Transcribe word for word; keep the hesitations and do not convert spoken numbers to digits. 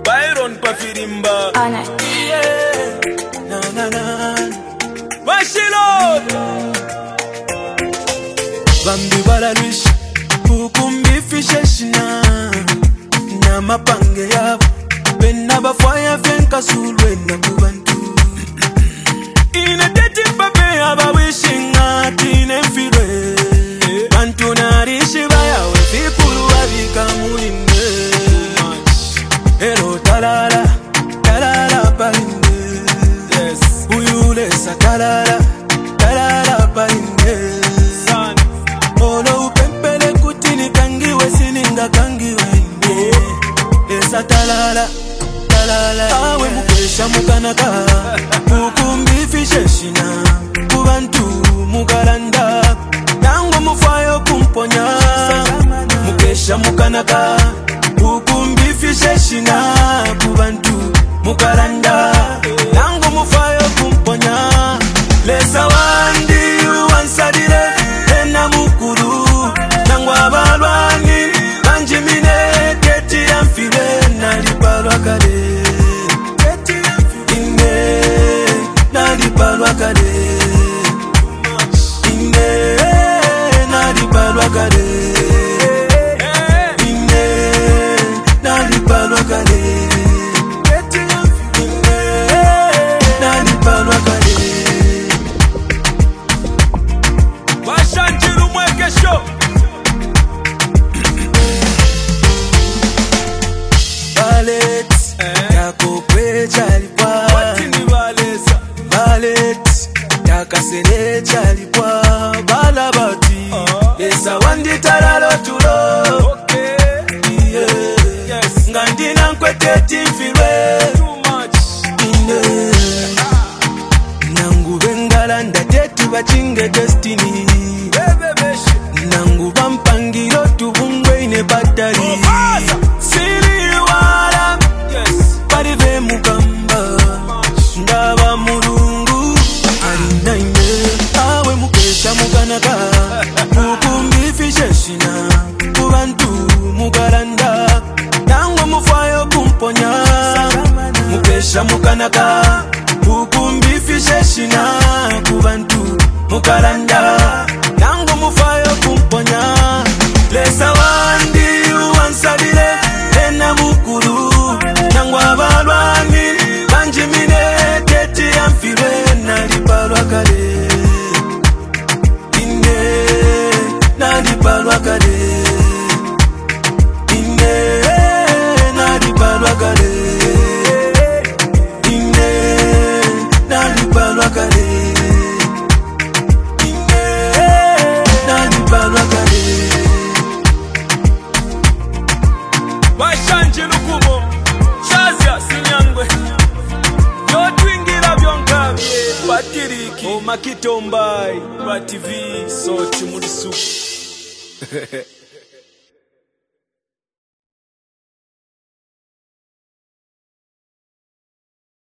Byron Pafirimba. Yeah. Na na na. Washilo. Bambi balalush. Kukumbi fisheshina. Na mapange yabo. Bena bafwaya fenka sulwe na kubantu. Ine teti pape aba wishing ati nemfire. Bantu narishi baya we fikulu wabika muinde. Hello talala, talala palinde. Yes. Uyulesa talala, talala palinde. Son. Olo upempele kutini kangiwe sininga kangiwe inde. Esa talala, talala. Awe mukesha mukanaka. Mukumbi fisheshina. Kubantu mugalanda. Nango mufayo kumponya. Mukesha mukanaka. Mukumbi fisheshina. Kubantu mugalanda. Nango mufayo kumponya. Lesa wandi uwansadile. Ena mukuru. Nango abalwani. Banjimine keti amfile. Nalibalwa kade. Ine. Nalibalwa kade. Ine. Nalibalwa kade. Ine. Nalibalwa kade. Ine. Nalibalwa kade. Washanjiru mweke show. Valet, yako kwechalipwa. Watini valesa. Valet, yakasele chalipwa. Balabati, esa wandi talalo tulo. Okay. Yeah. Yes. Ngandina nkweteti mfilwe. Too much. Ine. Nangu bengala ndatetu bachinge destiny. Nangu bampangiro tubungwe ine batari. Siri wala. Yes. Parive mukamba. Ndaba mulungu. Alina ine. Awe mukesha mukanaka. Mukumbi fisheshina. Kubantu mugalanda. Nangu mufayo kumponya. Mukesha mukanaka. Mukumbi fisheshina. Kubantu mugalanda. Nangu mufayo kumponya. Lesa wandi uwansadile. Ena mukuru. Nangu abalwani. Banjimine keti amfile. Nalibalwa kade. Ine. Nalibalwa kade. Ine. Nalibalwa kade. Ine. Nalibalwa kade. Ine. Nalibalwa kade. Washanje lukumo. Shazia sinyangwe. Yotwingira byongabye. Batiriki. O makitombai. Ba T V. So chumulisu.